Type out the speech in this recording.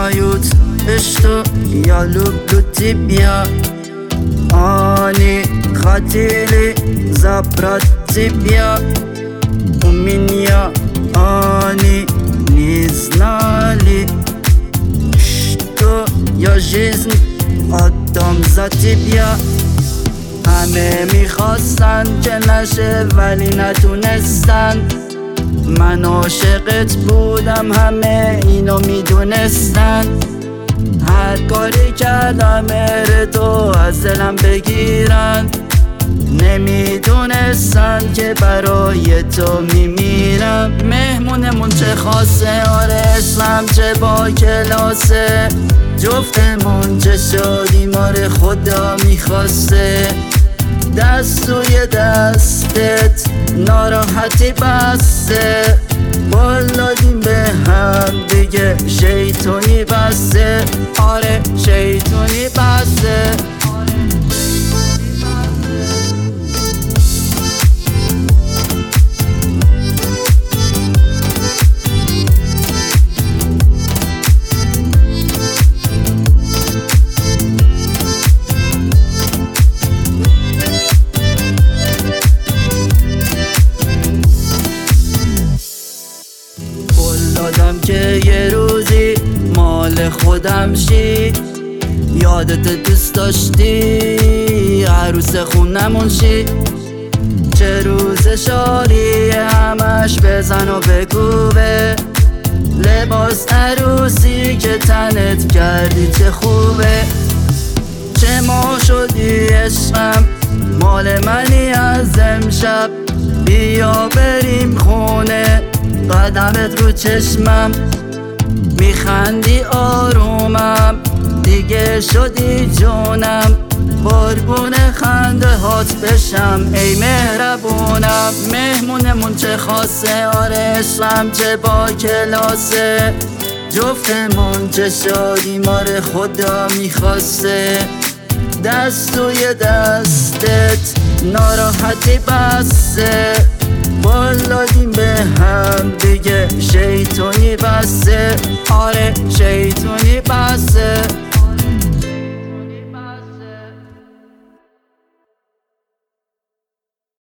aiuto esto ya lubluti bia ani khatili zaprati bia uminya ani niznali что я жизнь آدم ذاتی بیا همه میخواستن که نشه ولی نتونستن من عاشقت بودم همه اینو میدونستن هر کاری کردم مهر تو از دلم بگیرن نمیدونستن که برای تو میمیرم مهمونمون چه خاصه آره اسلام چه با کلاسه جفتمون چه شادیم آره خدا میخواسته دست توی دستت ناراحتی بسته بالادیم به هم دیگه شیطونی بسته آره شیطونی بسته دادم که یه روزی مال خودم شی یادت دوست داشتی عروس خونمون شی چه روز شادی همش بزن و بکوبه لباس عروسی که تنت کردی چه خوبه چه ما شدی عشقم مال منی از امشب بیا بریم خونه قدمت رو چشمم میخندی آرومم دیگه شدی جونم قربون خنده هات بشم ای مهربونم مهمونمون چه خاصه آره عشقم چه با کلاسه جفتمون چه شادیم آره خدا میخواسته دست توی دستت ناراحتی بسته بالادیم به هم دیگه شیطونی بسته آره شیطونی بسته